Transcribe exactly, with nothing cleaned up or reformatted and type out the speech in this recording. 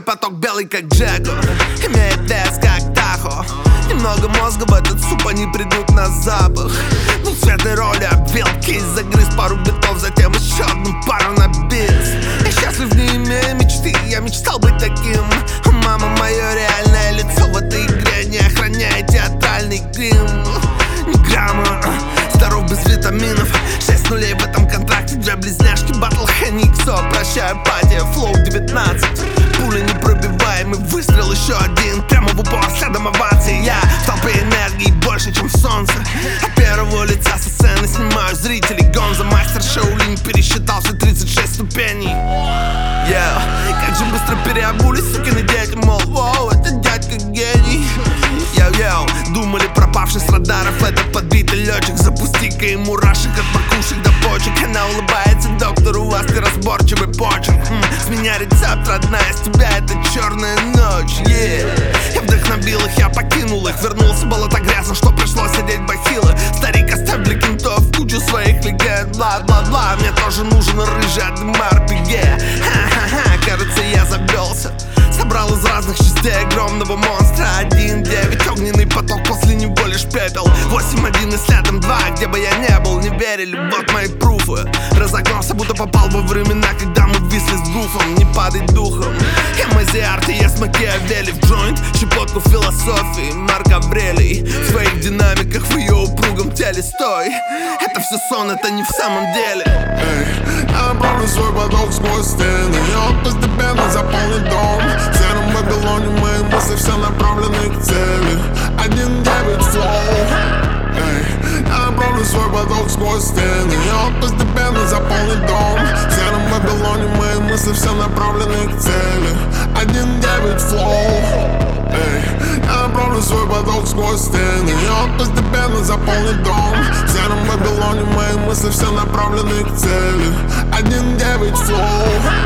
поток белый, как Джеко. Имеет лес, как Тахо. Немного мозга в этот суп, они придут на запах. Ну, в цветной роли обвел кисть, загрыз пару битов, затем еще одну пару на бис. Я счастлив, не имея мечты, я мечтал быть таким. Мама, мое реальное лицо в этой игре не охраняет театральный грим. Ни грамма, здоров без витаминов. Шесть нулей в этом контракте, две близняшки, батл Хэниксо. Прощай, апатия, флоу девятнадцать. Пуля непробиваемый, выстрел еще один. Прямо в упор, следом овации. Я в толпе энергии больше, чем солнце. От первого лица со сцены снимаю зрителей. Гонза, мастер Шаолинь, пересчитал все тридцать шесть ступеней. Yeah. Как же быстро переобулись сукины дети, мол, воу, это дядька гений. Йоу-йоу, думали, пропавший с радаров это подбитый летчик. Запусти-ка ему рашек от макушек до почек. Она улыбается, доктор, у вас неразборчивый почерк. М, С меня рецепт, родная, с тебя это черная ночь. Yeah. Я вдохновил их, я покинул их. Вернулся, болото грязно, что пришлось одеть бахилы. Старик, оставь для кентов кучу своих легенд. Бла-бла-бла, мне тоже нужен рыжий от эр пи джи. Ха-ха-ха, кажется, я завелся. Собрал из разных частей огромного монстра. Один девять, огненный поток, после него лишь пепел. Восемь один и следом два, где бы я не был, не верили, вот мои пруфы. Разогнался, будто попал во времена, когда мы висли с гуфом. Не падай духом. Я Мазиарт, и я с Макиавелли. В джойнт, щепотку философии, Марк Аврелий. В своих динамиках, в ее упругом теле. Стой, это все сон, это не в самом деле. Эй, я направлю свой поток сквозь стены, и он постепенно заполнит дом. В сером Вавилоне мои мысли все направлены к цели. Один девять флоу. Эй, я направлю свой поток сквозь стены, и он постепенно заполнит дом. В сером Вавилоне мои мысли все направлены к цели. Один девять флоу. Эй, я направлю свой поток сквозь стены, и он постепенно заполнит дом. В сером Вавилоне мои мысли все направлены к цели. Один девять флоу.